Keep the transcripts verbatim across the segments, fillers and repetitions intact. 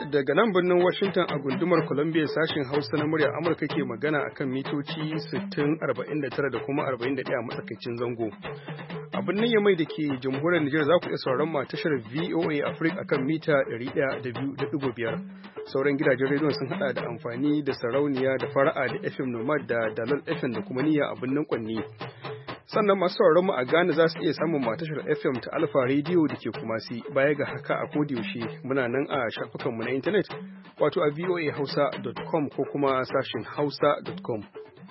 daga nan birnin Washington a gundumar Columbia sashen Hausa na murya Amurka ke magana akan mitoci sittin, arba'in da tara da kuma arba'in da ɗaya matsakaicin zango. A birnin Yamai da ke jamhuriyar Nijar za ku iya sauran ma tashar V O A Africa akan mita ɗari ɗaya da biyu da ɗigo biyar. Sauran gidajen rediyon sun haɗa da amfani da sarauniya da fara'a da F M Nomad da Dalol F M da kuma niyya a birnin Kwanni. Sannan masu sauraron mu a Ghana za su iya samun matashar F M ta Alpha Radio da ke Kumasi. Baya ga haka a yaushe muna nan a shafukanmu na intanet wato a voa hausa dot com ko kuma sashin hausa dot com.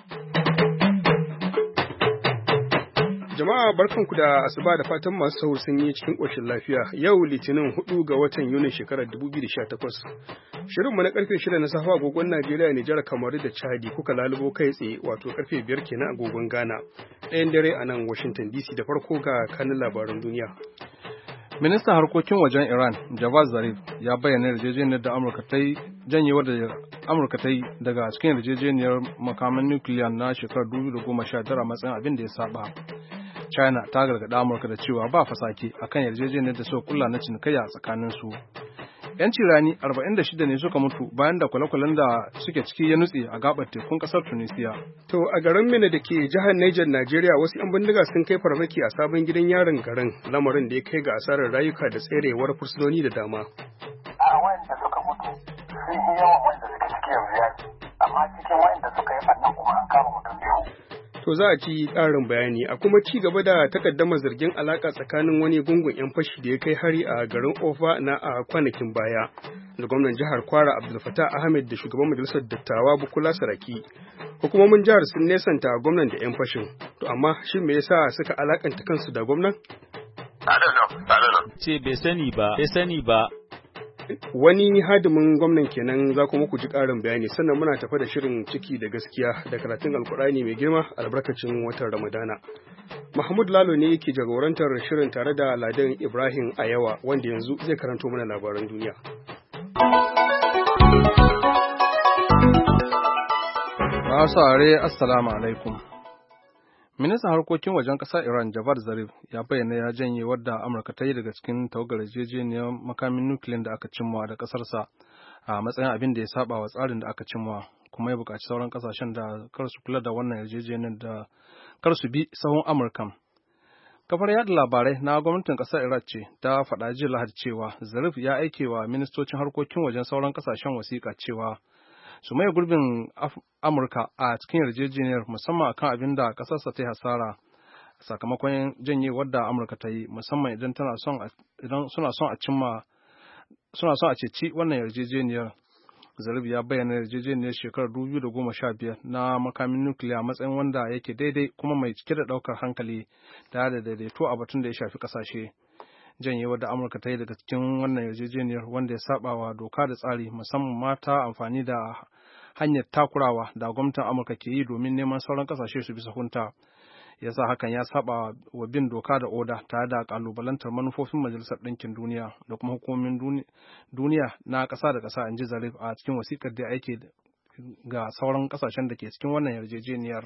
Jama'a barkanku da asuba da fatan masu sahur sun yi cikin ƙoshin lafiya. Yau Litinin hudu ga watan Yunin shekarar dubu biyu da sha takwas. Shirinmu na karfe shida na safe agogon Najeriya, Nijar, Kamaru da Chadi kuka lalubo kai tsaye wato karfe biyar kenan agogon Ghana. Ɗayan dare a nan Washington D C da farko ga kanin labaran duniya. Ministan harkokin wajen Iran, Javad Zarif, ya bayyana yarjejeniyar da Amurka ta yi janyewar da Amurka ta yi daga cikin yarjejeniyar makaman nukiliya na shekarar dubu biyu da goma sha tara a matsayin abin da ya saba. China ta gargaɗa Amurka da cewa ba fasake akan yarjejeniyar da suka kulla na cinikayya tsakanin su. Yanci rani arba'in da shida ne suka mutu bayan da kwale-kwalen da suke ciki ya nutse a gabar tekun kasar Tunisia. To a garin Mina da ke jihar Niger, Najeriya, wasu 'yan bindiga sun kai farmaki a sabon gidan yaron garin, lamarin da ya kai ga asarar rayuka da tserewar fursunoni da dama. A wayanda suka mutu sun yi yawan wanda suke ciki yanzu yaki, amma cikin wayanda suka yi fannan kuma an kama mutum biyu. To za a ci ƙarin bayani a kuma ci gaba da takaddamar zargin alaƙa tsakanin wani gungun 'yan fashi da ya kai hari a garin Ofa na a kwanakin baya da gwamnan jihar Kwara Abdul Fattah Ahmed da shugaban majalisar dattawa Bukola Saraki. Hukumomin jihar sun nesanta gwamnan da 'yan fashin. To amma shin me yasa suka alakanta kansu da gwamnan? Ce bai sani ba, bai sani ba. Wani hadimin gwamnan kenan za kuma ku ji ƙarin bayani, sannan muna tafa da shirin ciki da gaskiya da karatun alkur'ani mai girma albarkacin watan Ramadana. Mahmud Lalo ne yake jagorantar shirin tare da Ladan Ibrahim Ayawa wanda yanzu zai karanto mana labaran duniya. Masu are assalamu alaikum. Ministan harkokin wajen ƙasar Iran, Javad Zarif, ya bayyana ya janye wadda Amurka ta yi daga cikin tawagar yarjejeniyar makamin nukiliyar da aka cimma da ƙasarsa a matsayin abin da ya saba wa tsarin da aka cimma, kuma ya buƙaci sauran ƙasashen da kar su kula da wannan yarjejeniyar da kar su bi sahun Amurkan. Kafar yada labarai na gwamnatin ƙasar Iraq ce ta faɗa jiya Lahadi cewa Zarif ya aike wa ministocin harkokin wajen sauran ƙasashen wasiƙa cewa su maye gurbin Amurka a cikin yarjejeniyar musamman akan abin da ƙasarsa ta yi hasara sakamakon janyewar da Amurka ta yi, musamman idan tana son idan suna son a cimma suna son a ceci wannan yarjejeniyar. Zarif ya bayyana yarjejeniyar shekarar dubu biyu da goma sha biyar na makamin nukiliya matsayin wanda yake daidai kuma mai cike da ɗaukar hankali da da daidaito a batun da ya shafi ƙasashe. Janyewar da Amurka ta yi daga cikin wannan yarjejeniyar wanda ya saba wa doka da tsari, musamman mata amfani da hanyar takurawa da gwamnatin Amurka ke yi domin neman sauran kasashe su bi sahunta, yasa hakan ya saba wa bin doka da oda tare da kalubalantar manufofin Majalisar Ɗinkin Duniya da kuma hukumomin duniya na ƙasa da ƙasa, in ji Zarif a cikin wasikar da aike ga sauran kasashen da ke cikin wannan yarjejeniyar.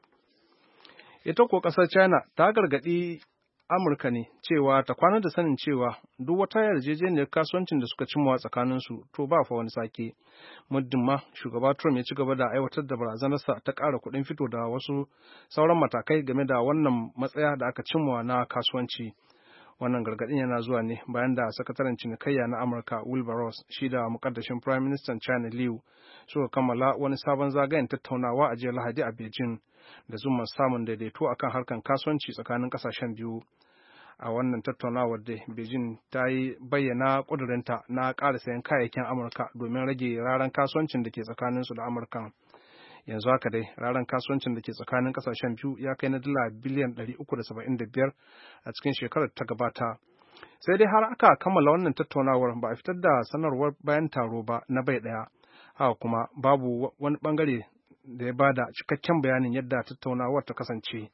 Ita ko ƙasar China ta gargaɗi Amurka ne cewa ta kwana da sanin cewa duk wata yarjejeniyar kasuwancin da suka cimma tsakaninsu to ba fa wani sake, muddin ma shugaba Trump ya ci gaba da aiwatar da barazanarsa ta ƙara kuɗin fito da wasu sauran matakai game da wannan matsaya da aka cimma na kasuwanci. Wannan gargaɗin yana zuwa ne bayan da sakataren cinikayya na Amurka Wilbur Ross shi da mukaddashin Prime Minister China Liu suka kammala wani sabon zagayen tattaunawa a jiya Lahadi a Beijing da zumar samun daidaito akan harkan kasuwanci tsakanin kasashen biyu. A wannan tattaunawar da Beijing ta yi bayyana ƙudurinta na ƙara sayan kayayyakin Amurka domin rage raran kasuwancin da ke tsakaninsu da Amurka. Yanzu haka dai raran kasuwancin da ke tsakanin kasashen biyu ya kai na dala biliyan ɗari uku da saba'in da biyar a cikin shekarar ta gabata. Sai dai har aka kammala wannan tattaunawar ba a fitar da sanarwar bayan taro ba na bai ɗaya. Haka kuma babu wani bangare da ya bada cikakken bayanin yadda tattaunawar ta kasance.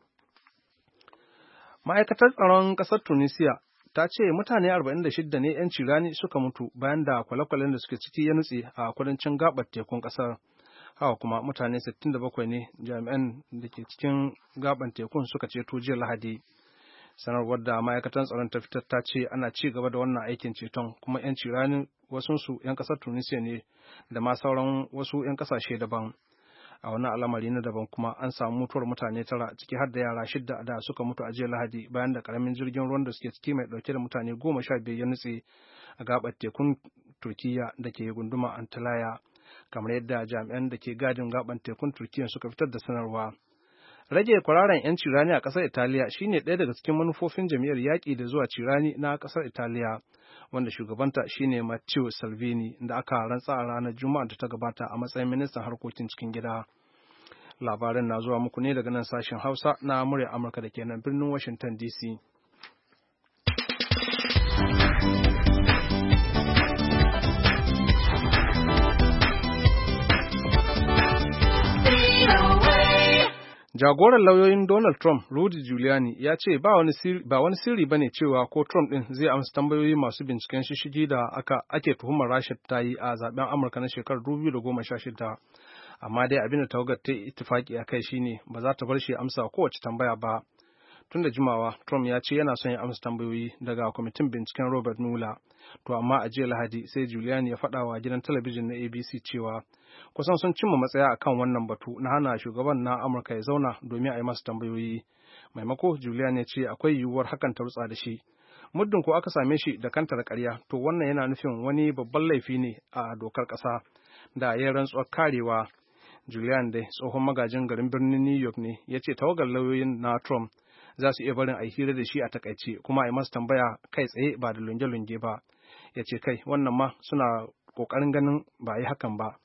Ma'aikatar tsaron ƙasar Tunisia ta ce mutane arba'in da shida ne 'yan cirani suka mutu bayan da kwale-kwalen da suke ciki ya nutse a kudancin gabar tekun ƙasar. Haka kuma mutane sittin da bakwai ne jami'an da ke cikin gaban tekun suka ceto jiya Lahadi. Sanarwar da ma'aikatan tsaron ta fitar ta ce ana ci gaba da wannan aikin ceton kuma 'yan ciranin wasunsu 'yan ƙasar Tunisia ne da ma sauran wasu 'yan ƙasashe daban. A wani al'amari na daban kuma an samu mutuwar mutane tara ciki har da yara shidda da suka mutu a jiya Lahadi bayan da karamin jirgin ruwan da suke ciki mai dauke da mutane goma sha biyu ya nutse a gabar tekun Turkiya da ke gunduma Antalya, kamar yadda jami'an da ke gadin gaban tekun Turkiya suka fitar da sanarwa. Rage kwararan 'yan cirani a ƙasar Italiya shine ɗaya daga cikin manufofin jam'iyyar yaƙi da zuwa cirani na ƙasar Italiya, wanda shugabanta shine Matteo Salvini da aka rantsa a ranar Juma'a da ta gabata a matsayin ministan harkokin cikin gida. Labaran na zuwa muku ne daga nan sashen Hausa na murya Amurka da ke nan birnin Washington D C. Jagoran lauyoyin Donald Trump, Rudy Giuliani, ya ce ba wani sirri ba ne cewa ko Trump ɗin zai amsa tambayoyi masu binciken shishigi da aka ake tuhumar Rasha ta yi a zaben Amurka na shekarar dubu biyu da goma sha shida. Amma dai abin da tawagar ta yi ittifaki a kai shine ba za ta bar shi amsa kowace tambaya ba. Tun da jimawa, Trump ya ce yana son ya amsa tambayoyi daga kwamitin binciken Robert Mueller. To amma a jiya Lahadi sai Giuliani ya faɗa wa gidan talabijin na A B C cewa kusan sun cimma matsaya akan wannan batu na hana shugaban na Amurka ya zauna domin a yi masa tambayoyi. Maimako, Giuliani ya ce akwai yiwuwar hakan ta rutsa da shi. Muddin ko aka same shi da kantar ƙarya, to wannan yana nufin wani babban laifi ne a dokar ƙasa da ya rantsuwar karewa. Giuliani dai tsohon magajin garin birnin New York ne ya ce tawagar lauyoyin na Trump za su iya barin a hira da shi a takaice kuma a yi masa tambaya kai tsaye ba da lunge-lunge ba. Ya ce kai wannan ma suna ƙoƙarin ganin ba a yi hakan ba.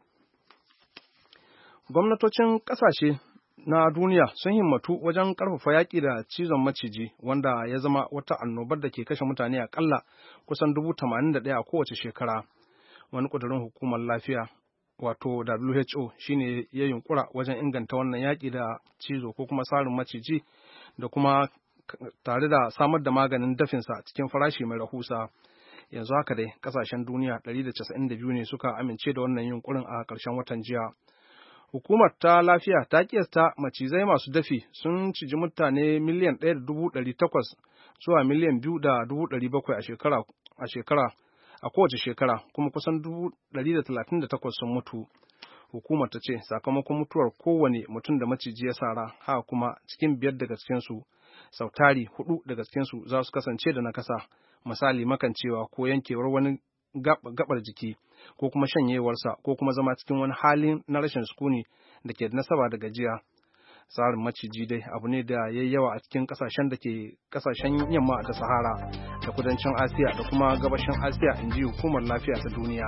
Gwamnatocin ƙasashe na duniya sun himmatu wajen ƙarfafa yaƙi da cizon maciji wanda ya zama wata annobar da ke kashe mutane aƙalla kusan dubu tamanin da ɗaya a kowace shekara. Wani ƙudurin hukumar lafiya wato W H O shine ya yunkura wajen inganta wannan yaƙi da cizo ko kuma sarin maciji da kuma tare da samar da maganin dafinsa cikin farashi mai rahusa. Yanzu haka dai ƙasashen duniya ɗari da casa'in da biyu ne suka amince da wannan yunkurin a ƙarshen watan jiya. Hukumar ta lafiya ta kiyasta macizai masu dafi sun ciji mutane miliyan ɗaya da dubu ɗari takwas zuwa miliyan biyu da dubu ɗari bakwai a shekara a shekara a kowace shekara kuma kusan dubu ɗari da talatin da takwas sun mutu. Hukumar ta ce sakamakon mutuwar kowane mutum da maciji ya sara, haka kuma cikin biyar daga cikinsu sautari hudu daga cikinsu za su kasance da nakasa, misali makancewa ko yankewar wani gabar jiki ko kuma shanyewarsa ko kuma zama cikin wani hali na rashin sukuni da ke da nasaba da gajiya. Tsarin maciji dai abu ne da ya yi yawa a cikin kasashen da ke kasashen yamma da Sahara da kudancin Asiya da kuma gabashin Asiya, in ji hukumar lafiya ta duniya.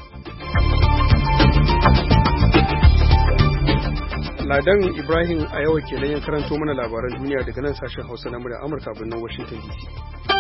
Ladan Ibrahim a yau kenan ya karanto mana labaran duniya daga nan sashen Hausa na murya Amurka birnin Washington D C.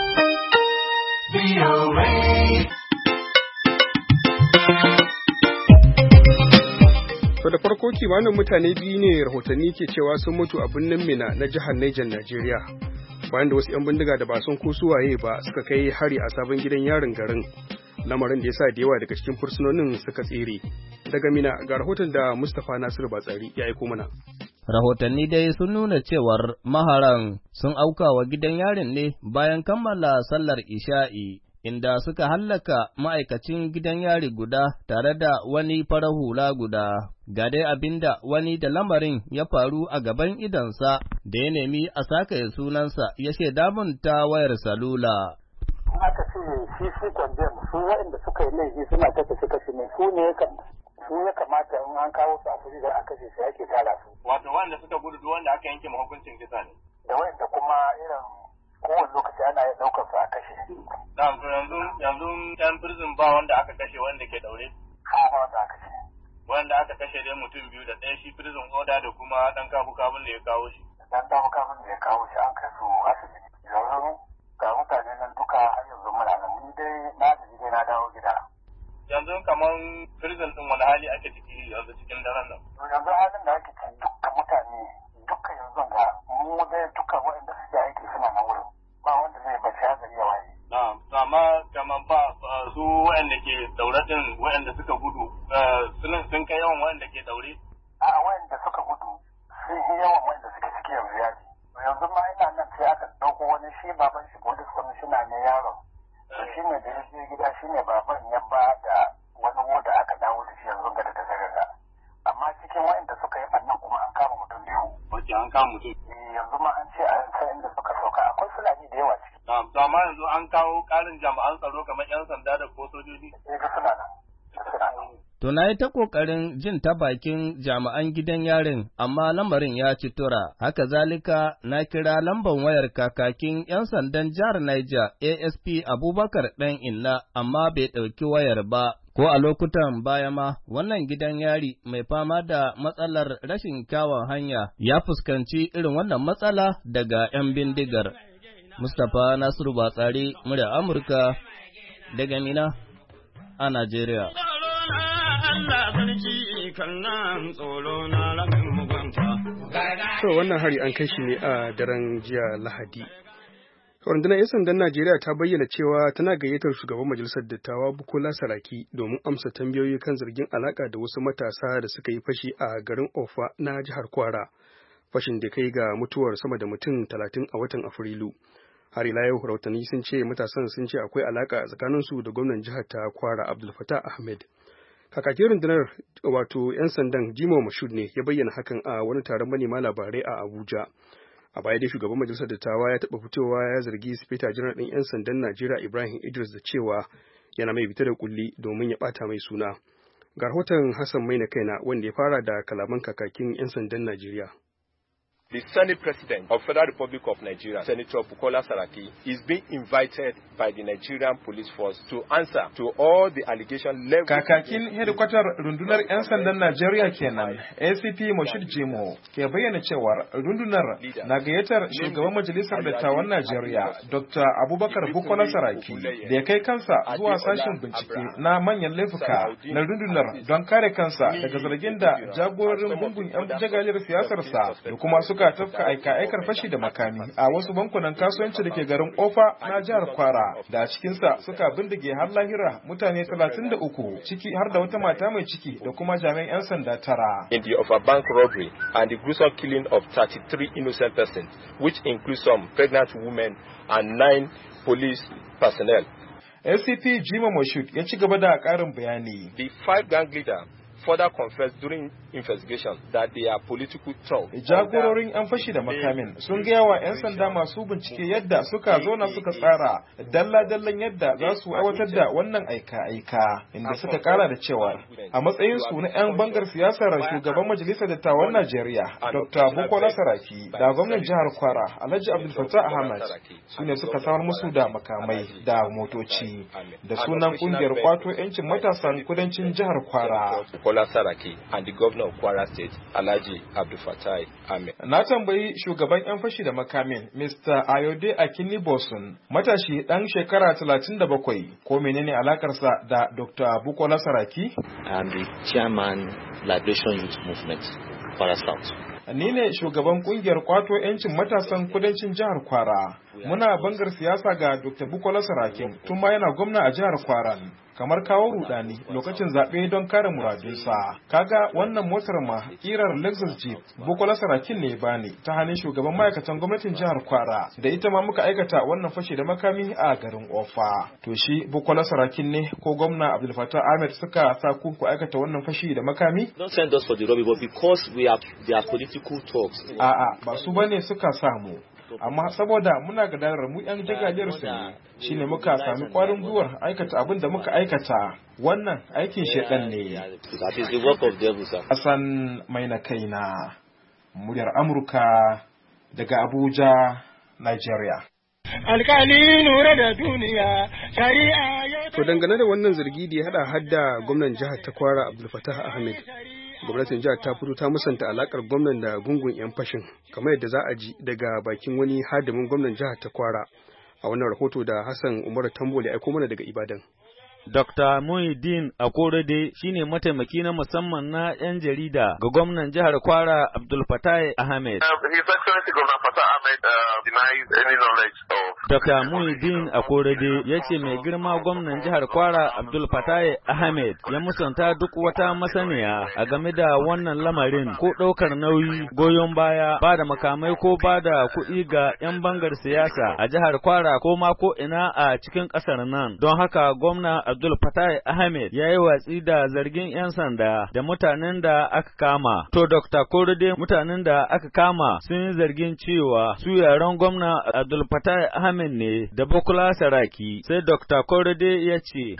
To da farko kimanin mutane biyu ne rahotanni ke cewa sun mutu a birnin Mina na jihar Niger, Najeriya, bayan da wasu 'yan bindiga da ba sun ko suwaye ba suka kai hari a sabon gidan yarin garin, lamarin da ya sa da yawa daga cikin fursunonin suka tsere. Daga Mina ga rahoton da Mustapha Nasiru Batsari ya aiko mana. Rahotanni dai sun nuna cewar maharan sun auka wa gidan yarin ne bayan kammala sallar isha'i, inda suka hallaka ma'aikacin gidan yari guda tare da wani farar hula guda. Ga dai abinda wani da lamarin ya faru a gaban idansa da ya nemi a sakaye sunansa ya shaida mun ta wayar salula. Aka ce shi su kwandem su waɗanda suka yi laifi suna ta tafi kashi ne su ne su ya kamata in an kawo su a kuri da aka ce su ake tara su. Wato wanda suka gudu duk wanda aka yanke hukuncin kisa ne. Da waɗanda kuma irin kowane lokaci ana iya ɗaukar su a kashe. Yanzu yanzu yan prison ba wanda aka kashe wanda ke daure. Ha ba wanda aka kashe. Wanda aka kashe dai mutum biyu da ɗaya shi prison order da kuma ɗan kabu kabun da ya kawo shi. Ɗan kabu kabun da ya kawo shi an kai su asibiti. Yanzu ga mutane nan duka har yanzu muna nan ni dai na tafi dai na dawo gida. Yanzu kaman prison ɗin wani hali ake ciki yanzu cikin daren nan. Yanzu halin da ake ciki dukkan mutane dukkan yanzu ga mu dai dukkan waɗanda suke aiki suna nan wurin. Ba wanda zai bace hazari ya waye. Na'am, amma kaman ba su waɗanda ke daure ɗin waɗanda suka gudu sun kai yawan waɗanda ke daure. A'a waɗanda suka gudu sun yi yawan waɗanda suke ciki yanzu yaji. Yanzu ma ina nan sai aka ɗauko wani shine baban ya ba da wani mota aka dawo da shi yanzu ga da daga amma cikin wa'anda suka yi fannin kuma an kama mutum biyu. Wace an kama mutum? Yanzu ma an ce an san inda suka sauka akwai Fulani da yawa ciki. To amma yanzu an kawo ƙarin jami'an tsaro kamar 'yan sanda da ko sojoji? Eh ga suna nan. To na yi ta ƙoƙarin jin ta bakin jami'an gidan yarin, amma lamarin ya ci tura. Haka zalika na kira lambar wayar kakakin 'yan sandan jihar Niger A S P Abubakar ɗan Inna, amma bai ɗauki wayar ba. Ko a lokutan baya ma, wannan gidan yari mai fama da matsalar rashin kyawun hanya ya fuskanci irin wannan matsala daga 'yan bindigar. Mustapha Nasiru Batsari, murya Amurka, daga Mina a Najeriya. To wannan hari an kai shi ne a daren jiya Lahadi. Rundunar 'yan sandan Najeriya ta bayyana cewa tana gayyatar shugaban majalisar dattawa Bukola Saraki domin amsa tambayoyi kan zargin alaka da wasu matasa da suka yi fashi a garin Ofa na jihar Kwara. Fashin da kai ga mutuwar sama da mutum talatin a watan Afrilu. Har ila yau rahotanni sun ce matasan sun ce akwai alaka tsakaninsu da gwamnan jihar ta Kwara Abdul Fattah Ahmed. Kakakin rundunar wato 'yan sandan Jimo Mashud ne ya bayyana hakan a wani taron manema labarai a Abuja. A baya dai shugaban majalisar dattawa ya taɓa fitowa ya zargi sifeta janar ɗin 'yan sandan Najeriya Ibrahim Idris da cewa yana mai bita da kulli domin ya ɓata mai suna. Ga rahoton Hassan Maina Kaina wanda ya fara da kalaman kakakin 'yan sandan Najeriya. The Senate President of Federal Republic of Nigeria, Senator Bukola Saraki, is being invited by the Nigerian Police Force to answer to all the allegations leveled. Kakakin hedikwatar rundunar 'yan sandan Najeriya kenan, A C P Moshid Jimo, ke bayyana cewar rundunar na gayyatar shugaban majalisar dattawan Najeriya, Doctor Abubakar Bukola Saraki, da ya kai kansa zuwa sashen bincike na manyan laifuka na rundunar don kare kansa daga zargin da jagororin gungun 'yan jagaliyar siyasarsa da kuma su suka tafka aika-aikar fashi da makami a wasu bankunan kasuwanci da ke garin Ofa na jihar Kwara, da a cikinsa suka bindige har lahira mutane talatin da uku, ciki har da wata mata mai ciki da kuma jami'an 'yan sanda tara. In the Ofa bank robbery and the gruesome killing of thirty-three innocent persons, which includes some pregnant women and nine police personnel. A C P Jimo Moshud ya ci gaba da ƙarin bayani. The five gang leaders further confessed during investigation that they are political thugs. Jagororin 'yan fashi da makamin sun gaya wa 'yan sanda masu bincike yadda suka zauna suka tsara dalla-dallan yadda za su aiwatar da wannan aika-aika, inda suka kara da cewa a matsayin su na 'yan bangar siyasar shugaban majalisar dattawan Najeriya Doctor Bukola Saraki da gwamnan jihar Kwara Alhaji Abdul Fattah Ahmed su ne suka samar musu da makamai da motoci da sunan kungiyar kwato 'yancin matasan kudancin jihar Kwara. Saraki and the governor of Kwara State, Alhaji Abdul Fattah Ahmed. Na tambayi shugaban 'yan fashi da makamin, Mister Ayode Akinibosun, matashi ɗan shekara talatin da bakwai, ko menene alakarsa da Doctor Bukola Saraki? I am the chairman Liberation Youth Movement, Kwara South. Ni ne shugaban kungiyar kwato 'yancin matasan kudancin jihar Kwara. Muna bangar siyasa ga Doctor Bukola Saraki tun ma yana gwamna a jihar Kwaran. Kamar kawo rudani lokacin zaɓe don kare muradunsa. Kaga wannan motar ma kirar Lexus Jeep Bukola Sarakin ne bani ta hannun shugaban ma'aikatan gwamnatin jihar Kwara, da ita ma muka aikata wannan fashe da makami a garin Ofa. To shi Bukola Sarakin ne ko gwamna Abdul Fattah Ahmed suka sa ku ku aikata wannan fashi da makami? Don't send us for the robbery, but because we are they are political talks. A'a, ba su bane suka samu. Amma saboda muna gadanar mu yan jagaliyar su ne, shine muka sami kwarin gwiwar aikata abin da muka aikata. Wannan aikin shedan ne. That is the work of devils. Hassan Maina Kaina, muryar Amurka daga Abuja, Nigeria. Alkali nura da duniya shari'a. To dangane da wannan zargi da ya hada hadda gwamnan jihar ta Kwara Abdul Fattah Ahmed, gwamnatin jihar ta fito ta musanta alakar gwamnan da gungun 'yan fashin, kamar yadda za a ji daga bakin wani hadimin gwamnan jihar ta Kwara a wannan rahoto da Hassan Umar Tambole aiko mana daga Ibadan. Dokta Muhyiddin Akorede shine mataimaki na musamman na 'yan jarida ga gwamnan jihar Kwara Abdul Fattah Ahmed. Dokta Muhyiddin Akorede ya ce mai girma gwamnan jihar Kwara Abdul Fattah Ahmed ya musanta duk wata masaniya a game da wannan lamarin ko ɗaukar nauyi, goyon baya, ba da makamai ko ba da kuɗi ga 'yan bangar siyasa a jihar Kwara ko ma ko ina a cikin ƙasar nan. Don haka gwamna Abdul Fattah Ahmed ya yi watsi da zargin 'yan sanda da mutanen da aka kama. To Dokta Korede, mutanen da aka kama sun yi zargin cewa su yaran gwamna Abdul Fattah Ahmed ne da Bukola Saraki. Sai Dokta Korede ya ce,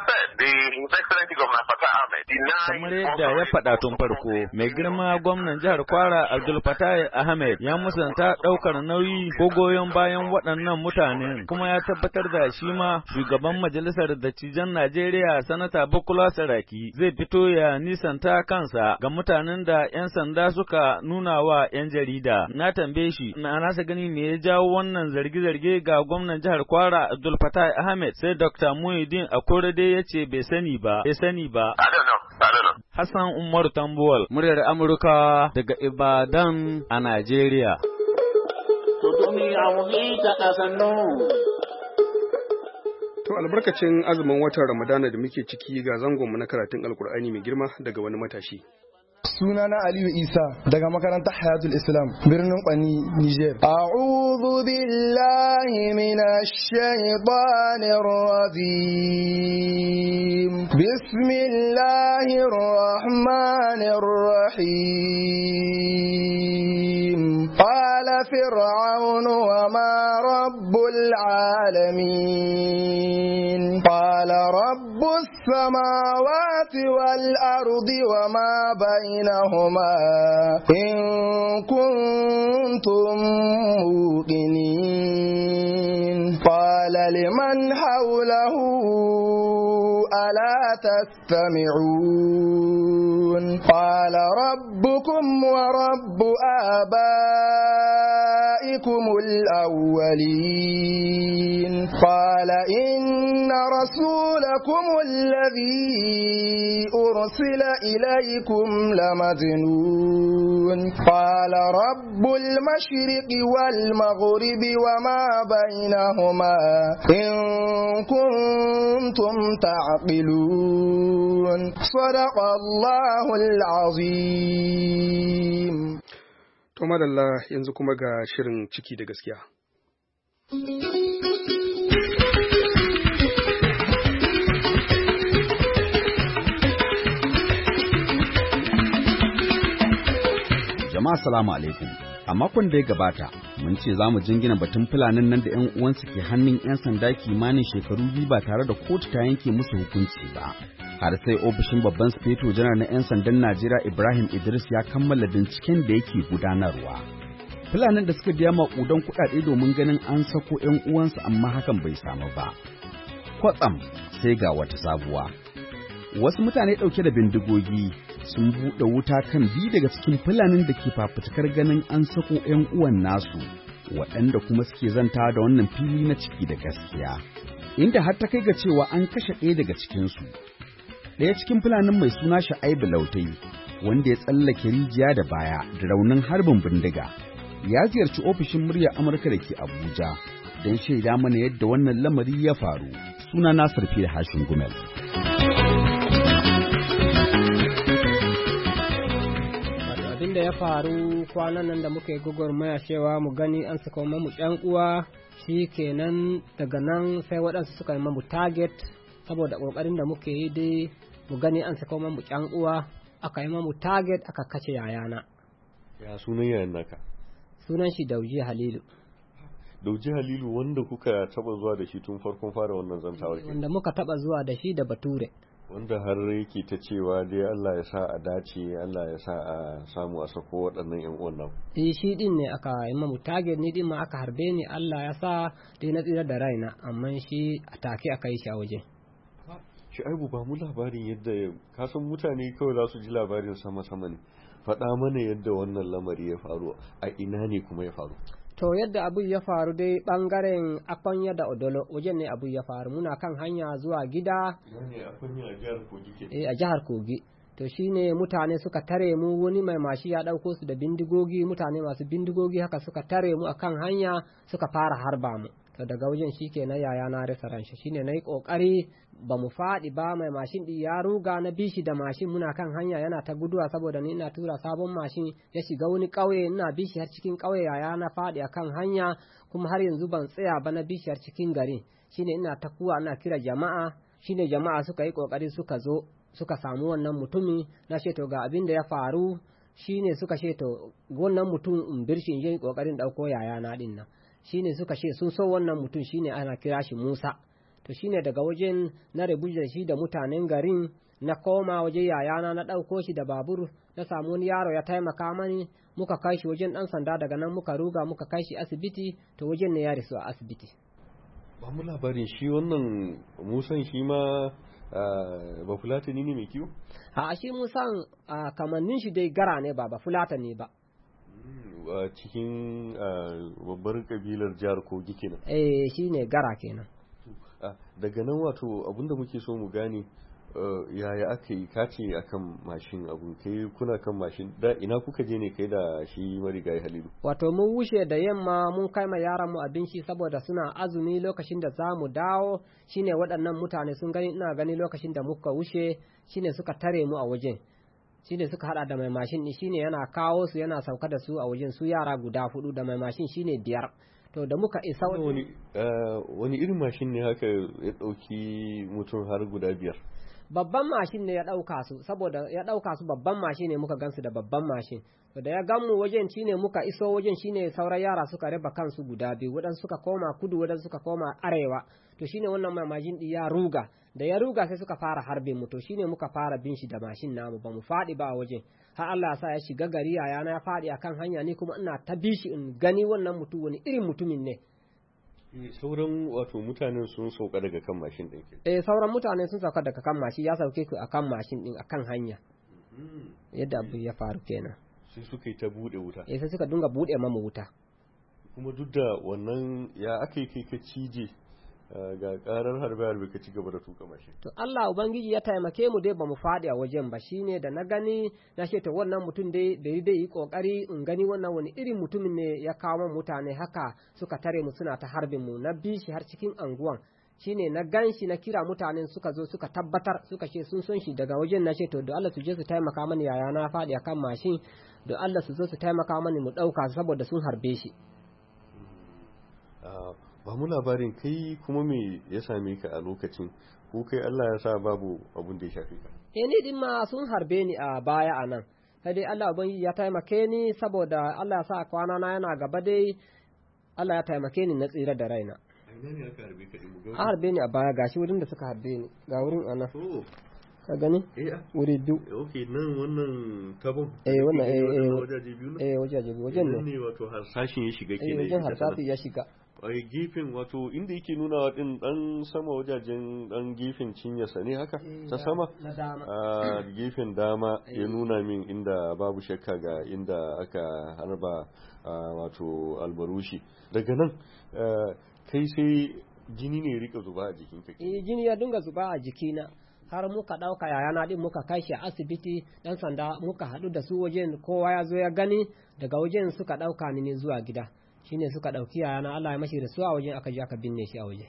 kamar yadda ya faɗa tun farko, mai girma gwamnan jihar Kwara Abdul Fattah Ahmed ya musanta ɗaukar nauyi ko goyon bayan waɗannan mutanen, kuma ya tabbatar da shi ma shugaban majalisar dattijan Najeriya Sanata Bukola Saraki zai fito ya nisanta kansa ga mutanen da 'yan sanda suka nuna wa 'yan jarida. Na tambaye shi na nasa gani me ya jawo wannan zarge-zarge ga gwamnan jihar Kwara Abdul Fattah Ahmed, sai Dokta Muhyiddin Akorede ya ce bai sani ba, bai sani ba. Hassan Umar Tambuwal, muryar Amurka daga Ibadan a Najeriya. To albarkacin azumin watan Ramadana da muke ciki ga zangonmu na karatun Alkur'ani mai girma daga wani matashi. Sunana Aliyu Isa daga makarantar Hayatul Islam birnin Kwani, Niger. A'udhu billahi minash shaitanir rajim. Bismillahir rahmanir rahim. Qala fir'aun wa ma rabbul alamin. Qala rabbus samawati wal ardi wa ma بينهما إن كنتم موقنين قال لمن حوله ألا تستمعون قال ربكم ورب آبائكم الأولين قال إن رسولكم الذي أرسل إليكم لمجنون قال رب المشرق والمغرب وما بينهما إن كنتم تعقلون صدق الله العظيم. To madalla yanzu kuma ga shirin ciki da gaskiya. Jama'a salamu alaikum. A makon da ya gabata, mun ce za mu jingina batun fulanin nan da 'yan uwansu ke hannun 'yan sanda kimanin shekaru biyu ba tare da kotu ta yanke musu hukunci ba. Har sai ofishin babban sufeto janar na 'yan sandan Najeriya Ibrahim Idris ya kammala binciken da yake gudanarwa. Fulanin da suka biya maƙudan kuɗaɗe domin ganin an sako 'yan uwansu amma hakan bai samu ba. Kwatsam sai ga wata sabuwa. Wasu mutane ɗauke da bindigogi sun buɗe wuta kan biyu daga cikin fulanin da ke fafutukar ganin an sako 'yan uwan nasu, waɗanda kuma suke zanta da wannan fili na ciki da gaskiya, inda har ta kai ga cewa an kashe ɗaya daga cikinsu. Ɗaya cikin fulanin mai suna Sha'aibu Lautai, wanda ya tsallake rijiya da baya da raunin harbin bindiga, ya ziyarci ofishin muryar Amurka da ke Abuja don shaida mana yadda wannan lamari ya faru. Suna Nasir Fil Hashin Gumel. Abin da ya faru kwanan nan da muka yi gwagwarmaya cewa mu gani an saka mamu ƴan uwa, shi kenan daga nan sai waɗansu suka yi mamu target, saboda ƙoƙarin da muke yi dai mu gani an saka mamu ƴan uwa, aka yi mamu target aka kace yayana. Ya sunan yayan naka? Sunan shi Dauji Halilu. Dauji Halilu wanda kuka taba zuwa da shi tun farkon fara wannan zantawar? Wanda muka taba zuwa da shi da Bature. Wanda har yake ta cewa dai Allah ya sa a dace, Allah ya sa a samu a sako waɗannan ƴan uwan nan. Eh shi din ne aka yi mamu target, ni din ma aka harbe ni, Allah ya sa dai na tsira da raina, amma shi a take aka yi shi a waje. Shu'aibu, ba mu labarin yadda ka san mutane kawai za su ji labarin sama-sama ne. Faɗa mana yadda wannan lamari ya faru, a ina ne kuma ya faru? To yadda abu ya faru dai bangaren Akwanya da Odolo wajen ne abu ya faru, muna kan hanya zuwa gida. Ne Akwanya a jihar Kogi ke? Eh a jihar Kogi. To shine mutane suka tare mu, wani mai mashi ya dauko su da bindigogi, mutane masu bindigogi haka suka tare mu akan hanya suka fara harba mu. To daga wajen shike na yaya na rasa ranshi, shine nayi kokari ba mu faɗi ba, mai mashin ɗin ya ruga na bishi da mashin, muna kan hanya yana ta guduwa saboda ni ina tura sabon mashin, ya shiga wani ƙauye, ina bishi har cikin ƙauye, yaya na faɗi akan hanya, kuma har yanzu ban tsaya ba na bishi har cikin gari. shine ina ta kuwa ina kira jama'a, shine jama'a suka yi kokari suka zo suka samu wannan mutumi na ce to ga abin da ya faru, shine suka ce to wannan mutum in birshi in je kokarin dauko yaya na din nan, shine suka ce sun so wannan mutum shine ana kira shi Musa. To shine daga wajen na rubuce da shi da mutanen garin na koma waje yayana na ɗauko shi da babur na samu wani yaro ya taimaka mani muka kai shi wajen ɗan sanda, daga nan muka ruga muka kai shi asibiti, to wajen ne ya rasu a asibiti. Ba mu labarin shi wannan Musan shi ma ba fulatani ne mai kiwo? A shi Musan kamannin shi dai gara ne ba ba fulatani ba. A cikin babbar kabilar jihar Kogi kenan. Eh shi ne gara kenan. Daga nan wato abinda muke so mu gane yaya aka yi kace akan mashin abun kai kuna kan mashin da ina kuka je ne kai da shi marigayi Halilu? Wato mun wuce da yamma mun kai ma yaran mu abinci saboda suna azumi, lokacin da zamu dawo shine waɗannan mutane sun gani ina gani lokacin da muka wuce shine suka tare mu a wajen, shine suka hada da mai mashin din shine yana kawo su yana sauka da su a wajen, su yara guda hudu da mai mashin shine biyar. To da muka isa wani wani irin mashin ne haka ya dauki mutum har guda biyar? Babban mashin ne ya dauka su, saboda ya dauka su babban mashin ne muka gansu da babban mashin. To da ya gan mu wajen shine muka iso wajen shine sauran yara suka raba kansu guda biyu, wadan suka koma kudu wadan suka koma arewa. To shine wannan mai mashin din ya ruga, da ya ruga sai suka fara harbin mu, to shine muka fara bin shi da mashin namu ba mu fadi ba a wajen. Har Allah ya sa ya shiga gari yayana ya fadi akan hanya, ni kuma ina ta bi shi in gani wannan mutum wani irin mutumin ne. Sauran wato mutanen sun sauka daga kan mashin din ke? Eh sauran mutane sun sauka daga kan mashin, ya sauke ku akan mashin din akan hanya. Yadda abu ya faru kenan. Sai suka yi ta bude wuta? Eh sai suka dinga bude mamu wuta. Kuma duk da wannan ya aka yi kai ka cije ga karar harbe harbe ka ci gaba da tuka mashin? To Allah ubangiji ya taimake mu dai bamu fadi a wajen ba, shine da na gani na ce to wannan mutum dai bai dai yi kokari in gani wannan wani irin mutumin ne ya kawo mutane haka suka tare mu suna ta harbin mu, na bi shi har cikin anguwan. Shine na gan shi na kira mutanen suka zo suka tabbatar suka ce sun son shi, daga wajen na ce to da Allah su je su taimaka mani yaya na faɗi akan mashin, da Allah su zo su taimaka mani mu ɗauka saboda sun harbe shi. Ba mu labarin kai kuma me ya same ka a lokacin, ko kai Allah ya sa babu abun da ya shafe ka? Eh ni din ma sun harbe ni a baya a nan, sai dai Allah ubangiji ya taimake ni saboda Allah ya sa kwana na yana gaba dai Allah ya taimake ni na tsira da raina. Ina ne aka harbe ka din mu? A harbe ni a baya, gashi wurin da suka harbe ni ga wurin ana. Ka gani? Wuri biyu. Okay, nan wannan tabon. Eh wannan eh eh wajaje biyu ne? Eh wajaje biyu wajen ne. Ne wato harsashin ya shiga kenan. Eh wajen harsashi ya shiga. Ai gefen wato inda yake nuna din dan sama wajajen dan gefen cinyarsa ne haka ta sama? Na dama. A gefen dama ya nuna min inda babu shakka ga inda aka harba wato albarushi. Daga nan kai sai jini ne ya rika zuba a jikinka? Eh jini ya dinga zuba a jikina. Har muka ɗauka yayana ɗin muka kai shi a asibiti, ɗan sanda muka haɗu da su wajen, kowa ya zo ya gani, daga wajen suka ɗauka ni ne zuwa gida, shine suka ɗauki yayana Allah ya mashi rasuwa a wajen, aka je aka binne shi a waje.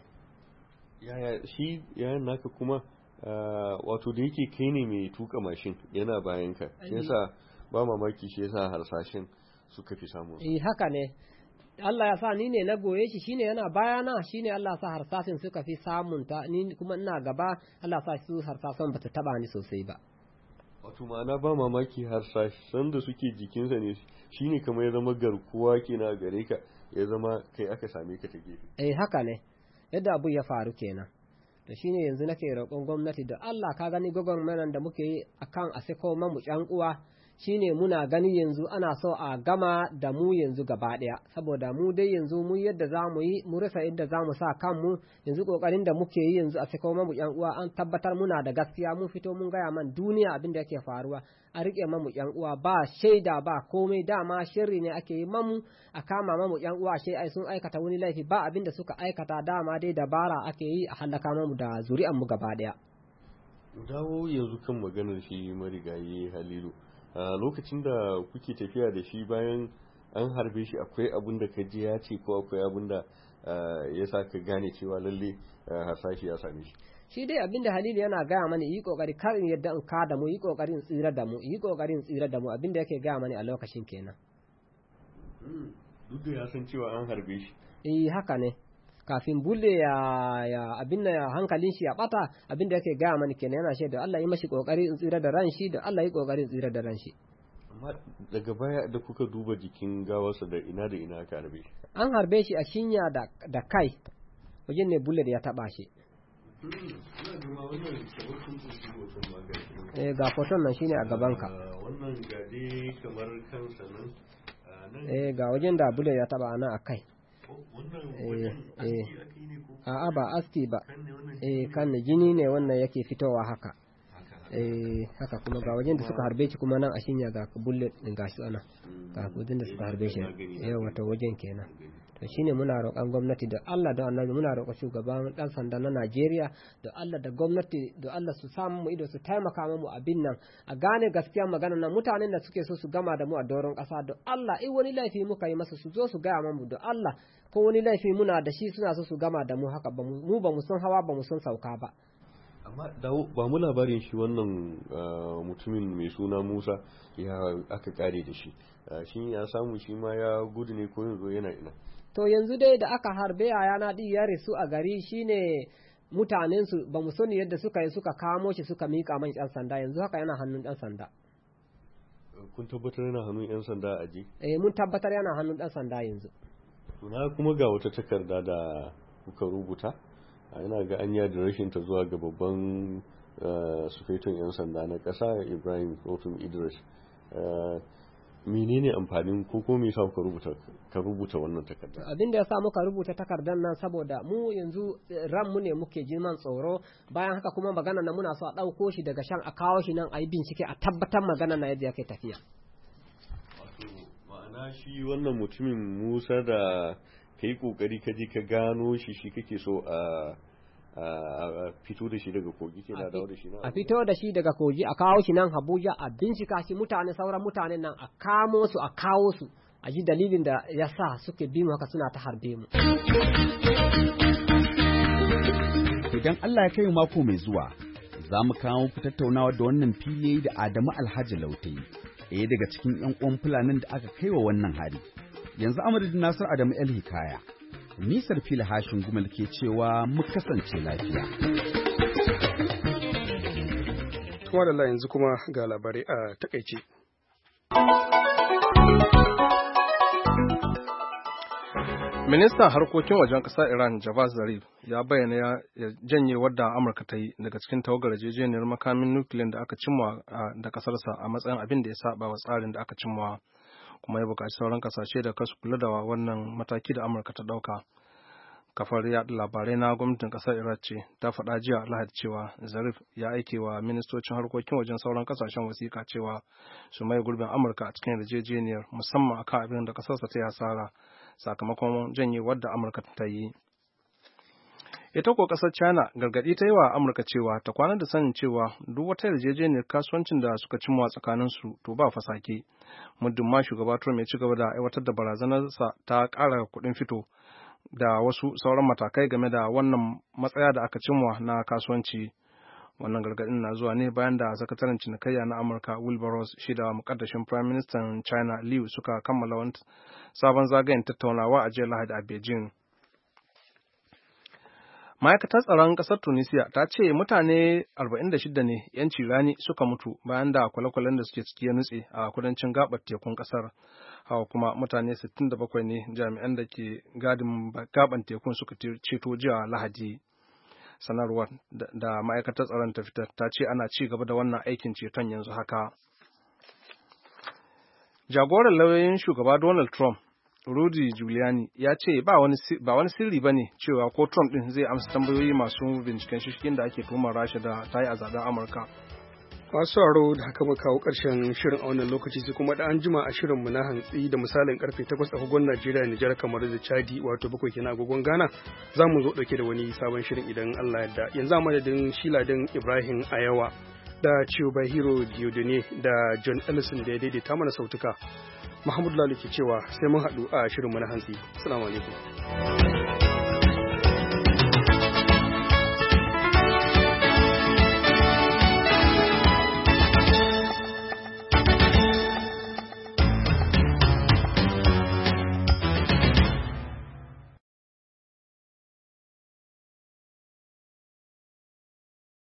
Yaya shi yayan naka kuma wato da yake kai ne mai tuka mashin yana bayan ka, yasa ba mamaki shi yasa harsashin suka fi samu? Eh haka ne. Allah ya sa ni ne na goye shi, shine yana bayana, shine Allah ya sa harsasin suka fi samun ta, ni kuma ina gaba, Allah ya sa su harsasan bata taba ni sosai ba. Wato ma'ana ba mamaki harsasan da suke jikinsa ne shine kamar ya zama garkuwa kenan gare ka, ya zama kai aka same ka ta gefe? Eh haka ne, yadda abu ya faru kenan. To shine yanzu nake roƙon gwamnati da Allah, ka gani gwagwarmayar da muke yi akan a sako mamu ƴan uwa, shine muna gani yanzu ana so a gama da mu yanzu gaba ɗaya, saboda mu dai yanzu mu yadda za mu yi mu rufe yadda za mu sa kanmu yanzu, ƙoƙarin da muke yi yanzu a sako mamu ƴan uwa, an tabbatar muna da gaskiya, mun fito mun gaya man duniya abin da yake faruwa, a riƙe mamu ƴan uwa ba shaida ba komai, dama shirri ne ake yi mamu a kama mamu ƴan uwa, sai ai sun aikata wani laifi, ba abin da suka aikata, dama dai dabara ake yi a halaka mamu da zuri'an mu gaba ɗaya. Dawo yanzu kan maganar shi marigayi Halilu. a lokacin da kuke tafiya da shi bayan an harbe shi, akwai abin da ka ji ya ce ko akwai abin da ya sa ka gane cewa lalle harsashi ya same shi? Shi dai abin da Halilu yana gaya mani, yi kokari karin yadda in ka da mu, yi kokarin tsira da mu, yi kokarin tsira da mu, abin da yake gaya mani a lokacin kenan. Duk da ya san cewa an harbe shi? Eh haka ne. kafin bulle ya ya abin da hankalin shi ya bata abin da yake gaya mani kenan yana shaida Allah yi mashi kokari in tsira da ran shi da Allah yi kokari in tsira da ran shi amma daga baya da kuka duba jikin gawarsa da ina da ina aka harbe shi an harbe shi a shinya da da kai wajen ne bulle da ya taba shi eh ga foton nan shine a gaban ka wannan gade kamar kansa nan eh ga wajen da bulle ya taba ana akai eh eh a'a ba aski ba eh kan jini ne wannan yake fitowa haka eh haka kuma ga wajen da suka harbe shi kuma nan a shinya ga bullet din gashi ana ga wajen da suka harbe shi eh wato wajen kenan to shine muna roƙon gwamnati da Allah da Annabi muna roƙon shugaban dan sanda na Najeriya da Allah da gwamnati da Allah su samu mu ido su taimaka mu abin nan a gane gaskiya magana nan mutanen da suke so su gama da mu a doron ƙasa da Allah in wani laifi muka yi masa su zo su gaya mu da Allah ko wani laifi muna da shi suna so su gama da mu haka ba mu ba mu san hawa ba mu san sauka ba amma dawo ba mu labarin shi wannan mutumin mai suna Musa ya aka kare da shi shi ya samu shi ma ya gudu ne ko yanzu yana ina to yanzu dai da aka harbe yana di ya resu a gari shine mutanen su ba mu sani yadda suka yi suka kamo shi suka mika man yan sanda yanzu haka yana hannun yan sanda kun tabbatar yana hannun yan sanda a ji eh mun tabbatar yana hannun yan sanda yanzu to na kuma ga wata takarda da kuka rubuta ina ga anya da rashin ta zuwa ga babban sufetun yan sanda na ƙasa Ibrahim Otum Idris menene amfanin ko ko me yasa ka rubuta ka rubuta wannan takarda abin da yasa muka rubuta takardar nan saboda mu yanzu ran mu ne muke jiman tsoro bayan haka kuma magana nan muna so a dauko shi daga shan a kawo shi nan a yi bincike a tabbatar magana na yadda yake tafiya wato ma'ana shi wannan mutumin Musa da kai kokari ka je ka gano shi shi kake so a a fito da shi daga kogi ke na dawo da shi nan a fito da shi daga kogi a kawo shi nan Abuja a bincika shi mutane sauran mutanen nan a kamo su a kawo su a ji dalilin da ya sa suke bi mu haka suna ta harbe mu idan Allah ya kai mako mai zuwa za mu kawo ku tattaunawa da wannan fili da Adamu Alhaji Lautai ɗaya daga cikin ƴan uwan fulanin da aka kai wa wannan hari yanzu Amadu Nasir Adamu El Hikaya Nisar fili hashin gumal ke cewa mu kasance lafiya. Kuma da yanzu kuma ga labarai a takaice. Ministan harkokin wajen ƙasar Iran Javad Zarif ya bayyana ya janye wadda Amurka ta yi daga cikin tawagar yarjejeniyar makamin nukiliyar da aka cimma da ƙasarsa a matsayin abin da ya saba wa tsarin da aka cimma. Kuma ya buƙaci sauran kasashe da kasu kula da wannan mataki da Amurka ta ɗauka. Kafar yaɗa labarai na gwamnatin ƙasar Iran ce ta faɗa jiya Lahadi cewa Zarif ya aike wa ministocin harkokin wajen sauran kasashen wasiƙa cewa su mai gurbin Amurka a cikin yarjejeniyar musamman akan abin da ƙasarsa ta yi hasara sakamakon janye wadda Amurka ta yi. Ita ko ƙasar China gargaɗi ta yi wa Amurka cewa ta kwana da sanin cewa duk wata yarjejeniyar kasuwancin da suka cimma tsakaninsu to ba fasake. Muddin ma shugaba Trump ya ci gaba da aiwatar da barazanarsa ta ƙara kuɗin fito da wasu sauran matakai game da wannan matsaya da aka cimma na kasuwanci. Wannan gargaɗin na zuwa ne bayan da sakataren cinikayya na Amurka Wilbur Ross shi da mukaddashin Prime Minister China Liu suka kammala wani sabon zagayen tattaunawa a jiya Lahadi a Beijing. Ma'aikatar tsaron ƙasar Tunisia ta ce mutane arba'in da shida ne 'yanci rani suka mutu bayan da kwale-kwalen da suke ciki ya nutse a kudancin gabar tekun ƙasar. Hawa kuma mutane sittin da bakwai ne jami'an da ke gadin gaban tekun suka ceto jiya Lahadi. Sanarwar da ma'aikatar tsaron ta fitar ta ce ana ci gaba da wannan aikin ceton yanzu haka. Jagoran lauyoyin shugaba Donald Trump Rudy Giuliani ya ce ba wani ba wani sirri bane cewa ko Trump din zai amsa tambayoyi masu binciken shishkin da ake tuhumar Rasha da ta yi a zaben Amurka. Masu sauraro da haka muka kawo ƙarshen shirin a wannan lokaci sai kuma da an jima a shirinmu na hantsi da misalin karfe takwas agogon Najeriya, Nijar, kamar da Chadi wato bakwai kenan agogon Ghana za mu zo ɗauke da wani sabon shirin idan Allah yarda. Yanzu a madadin Shiladin Ibrahim Ayawa da Chiyobahiro Diodone da John Ellison da ya daidaita mana sautuka. Muhammadu Lalu ke cewa sai mun haɗu a shirinmu na hantsi. Assalamu alaikum.